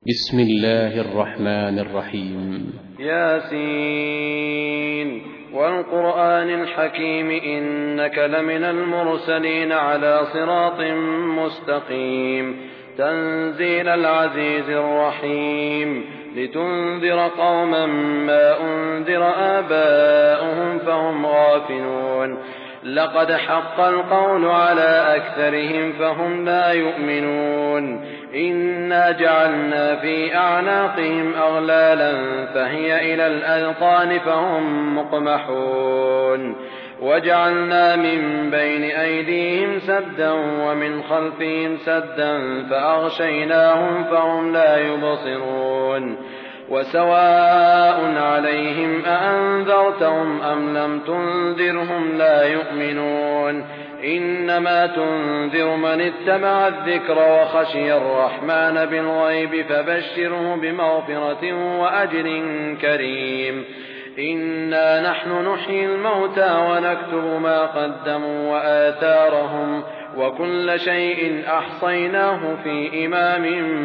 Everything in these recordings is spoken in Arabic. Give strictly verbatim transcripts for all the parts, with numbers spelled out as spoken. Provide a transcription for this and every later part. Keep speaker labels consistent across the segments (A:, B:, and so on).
A: بسم الله الرحمن الرحيم.
B: ياسين والقرآن الحكيم إنك لمن المرسلين على صراط مستقيم تنزيل العزيز الرحيم لتنذر قوما ما أنذر آباؤهم فهم غافلون لقد حق القول على أكثرهم فهم لا يؤمنون إنا جعلنا في أعناقهم أغلالا فهي إلى الأذقان فهم مقمحون وجعلنا من بين أيديهم سدا ومن خلفهم سدا فأغشيناهم فهم لا يبصرون وسواء عليهم أأنذرتهم أم لم تنذرهم لا يؤمنون إنما تنذر من اتبع الذكر وخشي الرحمن بالغيب فبشره بمغفرة وأجر كريم إنا نحن نحيي الموتى ونكتب ما قدموا وآثارهم وكل شيء أحصيناه في إمام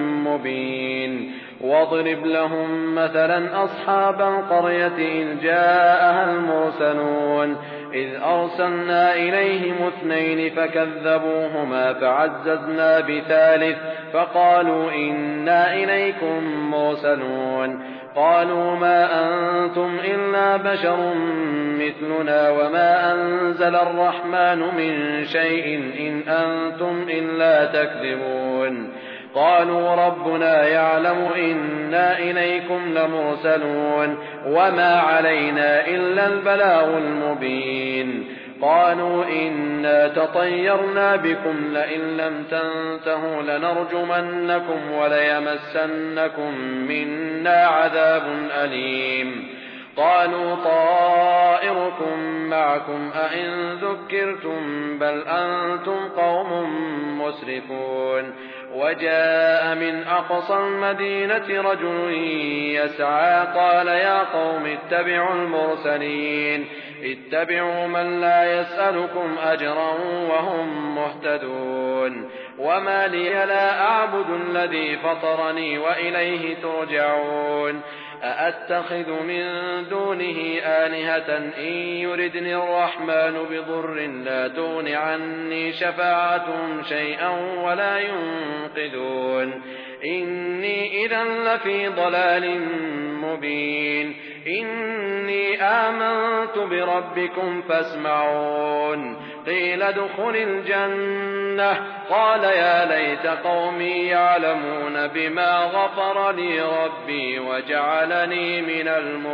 B: مبين واضرب لهم مثلا أصحاب القرية إذ جاءها المرسلون إذ أرسلنا إليهم اثنين فكذبوهما فعززنا بثالث فقالوا إنا إليكم مرسلون قالوا ما أنتم إلا بشر مثلنا وما أنزل الرحمن من شيء إن أنتم إلا تكذبون قالوا ربنا يعلم إنا إليكم لمرسلون وما علينا إلا البلاغ المبين قالوا إنا تطيرنا بكم لئن لم تنتهوا لنرجمنكم وليمسنكم منا عذاب أليم قالوا طائركم معكم أئن ذكرتم بل أنتم قوم مسرفون وجاء من أقصى المدينة رجل يسعى قال يا قوم اتبعوا المرسلين اتبعوا من لا يسألكم أجرا وهم مهتدون وما لي لا أعبد الذي فطرني وإليه ترجعون أأتخذ من دونه آلهة إن يردني الرحمن بضر لا تغن عني شفاعتهم شيئا ولا ينقذون إني إذا لفي ضلال مبين إني آمنت بربكم فاسمعون قيل ادخل الجنة قال يا ليت قومي يعلمون بما غفر لي ربي وجعلني من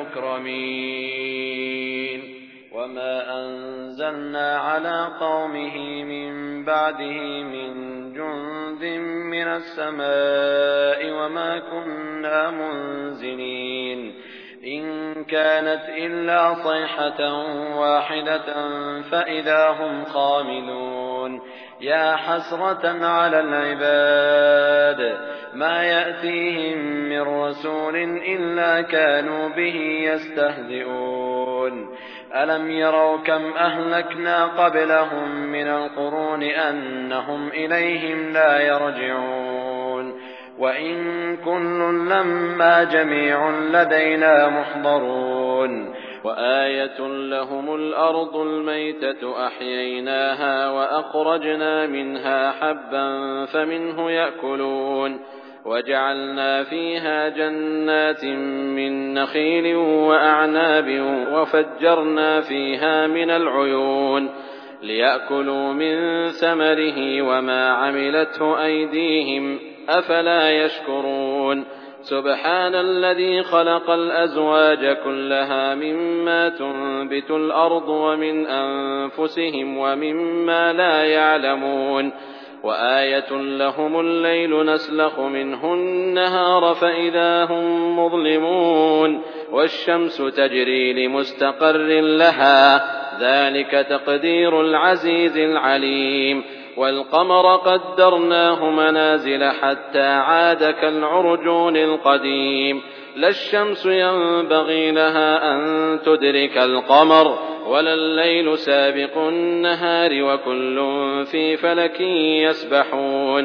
B: المكرمين وما أنزلنا على قومه من بعده من جند من السماء وما كنا منزلين إن كانت إلا صيحة واحدة فإذا هم خامدون يا حسرة على العباد ما يأتيهم من رسول إلا كانوا به يستهزئون ألم يروا كم أهلكنا قبلهم من القرون أنهم إليهم لا يرجعون وإن كل لما جميع لدينا محضرون وآية لهم الأرض الميتة أحييناها وأخرجنا منها حبا فمنه يأكلون وجعلنا فيها جنات من نخيل وأعناب وفجرنا فيها من العيون ليأكلوا من ثمره وما عملته أيديهم أفلا يشكرون سبحان الذي خلق الأزواج كلها مما تنبت الأرض ومن أنفسهم ومما لا يعلمون وآية لهم الليل نسلخ منه النهار فإذا هم مظلمون والشمس تجري لمستقر لها ذلك تقدير العزيز العليم والقمر قدرناه منازل حتى عاد كالعرجون القديم لا الشمس ينبغي لها أن تدرك القمر ولا الليل سابق النهار وكل في فلك يسبحون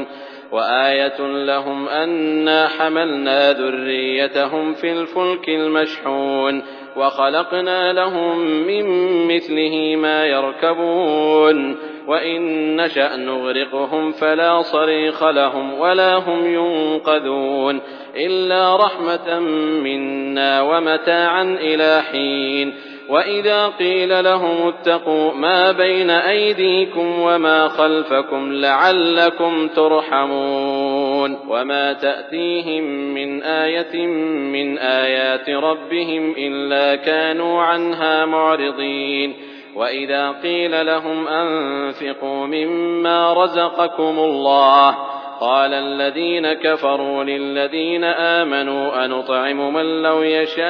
B: وآية لهم أنا حملنا ذريتهم في الفلك المشحون وخلقنا لهم من مثله ما يركبون وإن نشأ نغرقهم فلا صريخ لهم ولا هم ينقذون إلا رحمة منا ومتاعا إلى حين وإذا قيل لهم اتقوا ما بين أيديكم وما خلفكم لعلكم ترحمون وما تأتيهم من آية من آيات ربهم إلا كانوا عنها معرضين وإذا قيل لهم أنفقوا مما رزقكم الله قال الذين كفروا للذين آمنوا أنطعم من لو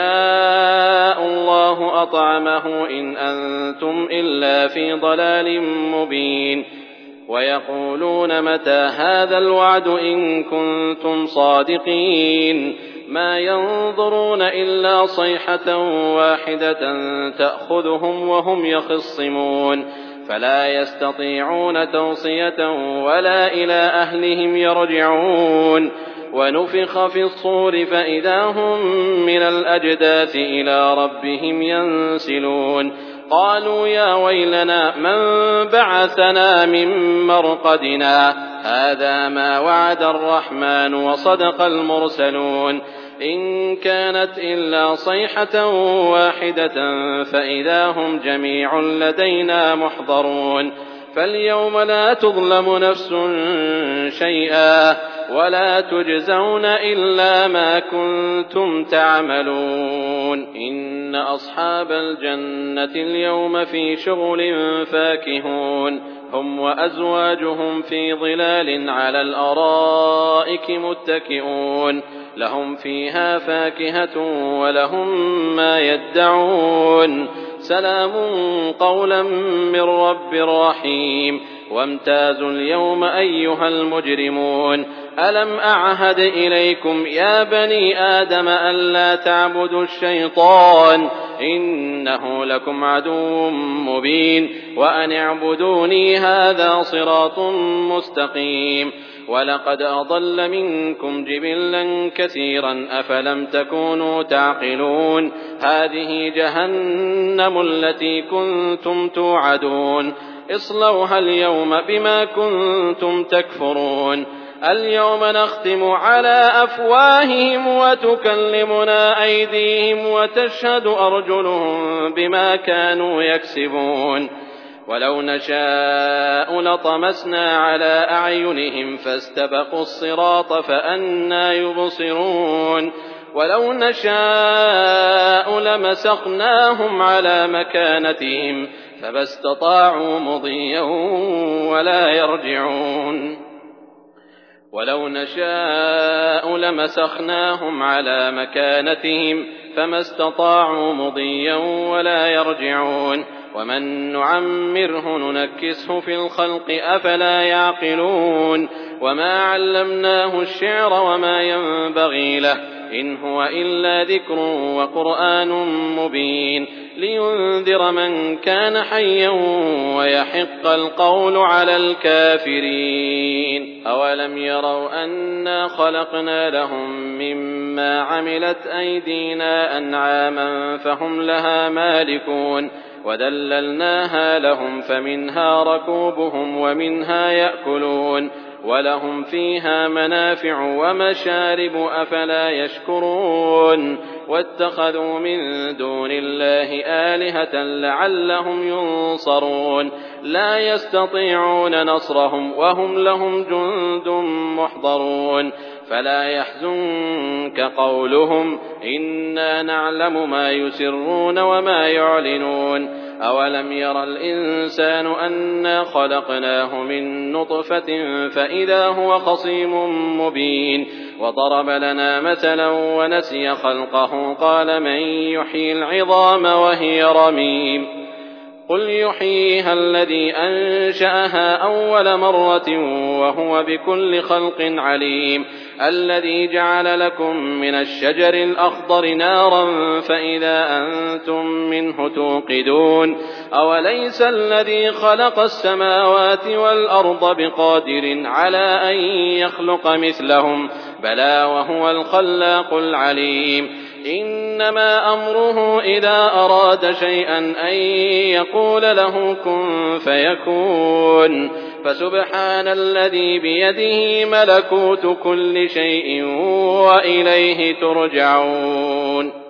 B: يشاء الله أطعمه إن أنتم إلا في ضلال مبين ويقولون متى هذا الوعد إن كنتم صادقين ما ينظرون إلا صيحة واحدة تأخذهم وهم يخصمون فلا يستطيعون توصية ولا إلى أهلهم يرجعون ونفخ في الصور فإذا هم من الأجداث إلى ربهم ينسلون قالوا يا ويلنا من بعثنا من مرقدنا هذا ما وعد الرحمن وصدق المرسلون إن كانت إلا صيحة واحدة فإذا هم جميع لدينا محضرون فاليوم لا تظلم نفس شيئا ولا تجزون إلا ما كنتم تعملون إن أصحاب الجنة اليوم في شغل فاكهون هم وأزواجهم في ظلال على الأرائك متكئون لهم فيها فاكهة ولهم ما يدعون سلام قولا من رب رحيم وامتازوا اليوم أيها المجرمون ألم أعهد إليكم يا بني آدم ألا تعبدوا الشيطان إنه لكم عدو مبين وأن اعبدوني هذا صراط مستقيم ولقد أضل منكم جبلا كثيرا أفلم تكونوا تعقلون هذه جهنم التي كنتم توعدون اصلوها اليوم بما كنتم تكفرون اليوم نختم على أفواههم وتكلمنا أيديهم وتشهد أرجلهم بما كانوا يكسبون ولو نشاء لطمسنا على أعينهم فاستبقوا الصراط فأنى يبصرون ولو نشاء لمسخناهم على مكانتهم فما استطاعوا مضيا ولا يرجعون ولو نشاء لمسخناهم على مكانتهم فما استطاعوا مضيا ولا يرجعون ومن نعمره ننكسه في الخلق أفلا يعقلون وما علمناه الشعر وما ينبغي له إن هو إلا ذكر وقرآن مبين لينذر من كان حيا ويحق القول على الكافرين أولم يروا أنا خلقنا لهم مما عملت أيدينا أنعاما فهم لها مالكون وذللناها لهم فمنها ركوبهم ومنها يأكلون ولهم فيها منافع ومشارب أفلا يشكرون واتخذوا من دون الله آلهة لعلهم ينصرون لا يستطيعون نصرهم وهم لهم جند محضرون فلا يحزنك قولهم إنا نعلم ما يسرون وما يعلنون أولم ير الإنسان أنا خلقناه من نطفة فإذا هو خصيم مبين وضرب لنا مثلا ونسي خلقه قال من يحيي العظام وهي رميم قل يحييها الذي أنشأها أول مرة وهو بكل خلق عليم الذي جعل لكم من الشجر الأخضر نارا فإذا أنتم منه توقدون أوليس الذي خلق السماوات والأرض بقادر على أن يخلق مثلهم بلى وهو الخلاق العليم إنما أمره إذا أراد شيئا أن يقول له كن فيكون فسبحان الذي بيده ملكوت كل شيء وإليه ترجعون.